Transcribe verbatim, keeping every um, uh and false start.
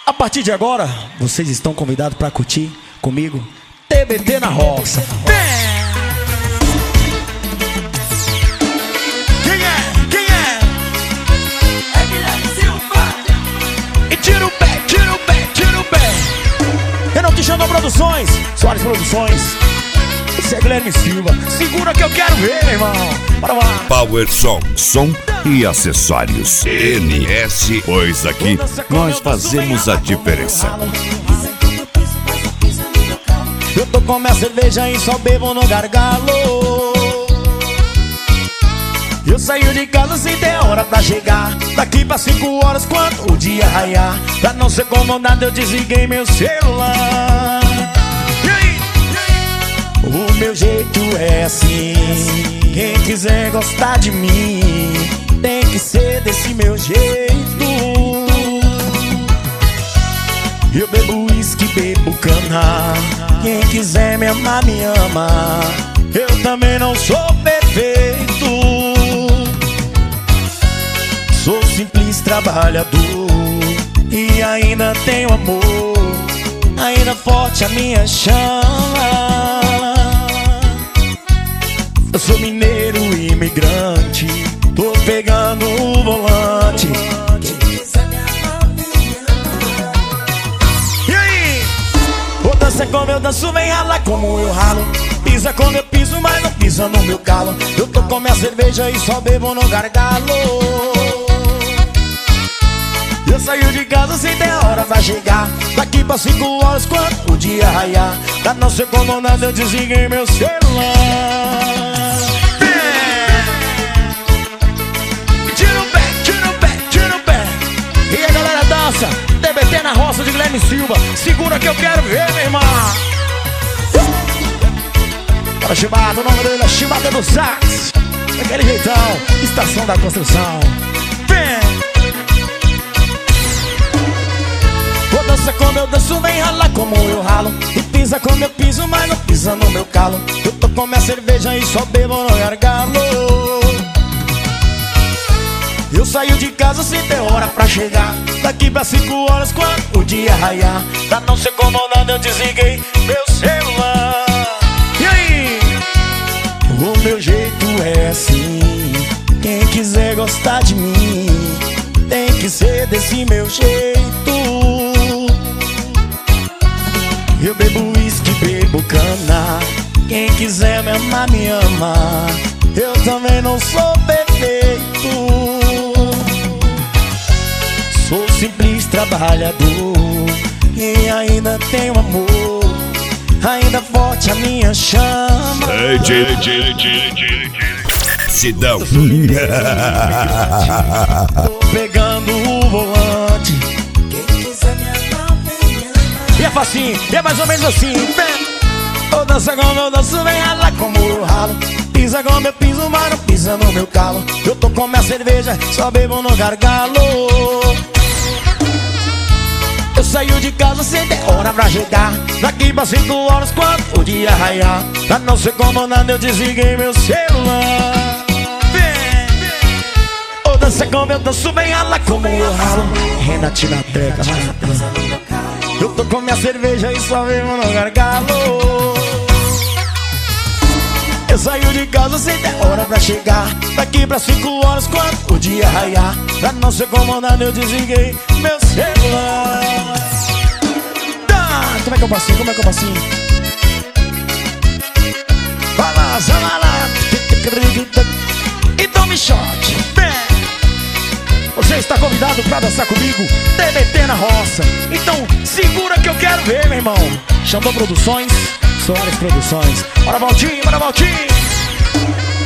A partir de agora, vocês estão convidados para curtir comigo T B T na roça. Quem é? Quem é? É Guilherme Silva. E tira o pé, tira o pé, tira o pé. Eu não te chamo Produções, Soares Produções. Esse é Guilherme Silva. Segura que eu quero ver, irmão. Bora lá. Power Som, som e acessórios N S, pois aqui nós fazemos a diferença. Eu tô com minha cerveja e só bebo no gargalo. Eu saio de casa sem ter hora pra chegar. Daqui pra cinco horas quando o dia raiar. Pra não ser incomodado eu desliguei meu celular. E aí? O meu jeito é assim. Quem quiser gostar de mim tem que ser desse meu jeito. Eu bebo uísque, bebo cana. Quem quiser me amar, me ama. Eu também não sou perfeito. Sou simples trabalhador e ainda tenho amor. Ainda forte a minha chama. Eu sou mineiro imigrante. Tô pegando o volante. E aí? Ou dança como eu danço, vem rala como eu ralo. Pisa como eu piso, mas não pisa no meu calo. Eu tô com minha cerveja e só bebo no gargalo. Eu saio de casa sem ter hora pra chegar. Daqui pra cinco horas quando o dia raiar. Pra não ser incomodado eu desliguei meu celular. T B T na roça de Guilherme Silva. Segura que eu quero ver, meu irmão. Para Chibata, o nome dele é Chibata do Sax. Daquele jeitão, estação da construção. Vem! Vou dançar como eu danço, vem ralar como eu ralo. E pisa como eu piso, mas não pisa no meu calo. Eu tô com minha cerveja e só bebo no gargalo. Eu saio de casa sem ter hora pra chegar. Daqui pra cinco horas quando o dia raiar. Pra não ser incomodado eu desliguei meu celular. E aí? O meu jeito é assim. Quem quiser gostar de mim tem que ser desse meu jeito. Eu bebo uísque, bebo cana. Quem quiser me amar, me ama. Eu também não sou perfeito. Sou simples trabalhador e ainda tenho amor. Ainda forte a minha chama. Sidão. Tô pegando o volante. Quem quiser me amar, me ama. E é facinho, e é mais ou menos assim. Ou dança como eu danço, vem ralar como eu ralo. Pisa como eu piso, mas não pisa no meu calo. Eu tô com minha cerveja, só bebo no gargalo. Eu saio de casa sem ter hora pra chegar. Daqui pra cinco horas quando o dia raiar. Pra não ser incomodado eu desliguei meu celular. Vem, vem. Ou dança como eu danço, bem rala como eu ralo. Renatina Teca. Eu tô com minha cerveja e só bebo no gargalo. Eu saio de casa sem ter hora pra chegar. Daqui pra cinco horas quando o dia raiar. Pra não ser incomodado eu desliguei meu celular. Tá, como é que eu passinho? Como é que eu passinho? Vai lá, vai lá. E tome shot. Você está convidado pra dançar comigo T B T na roça. Então segura que eu quero ver, meu irmão. Xandão Produções, Soares Produções. Bora, Valtinho, bora, Valtinho.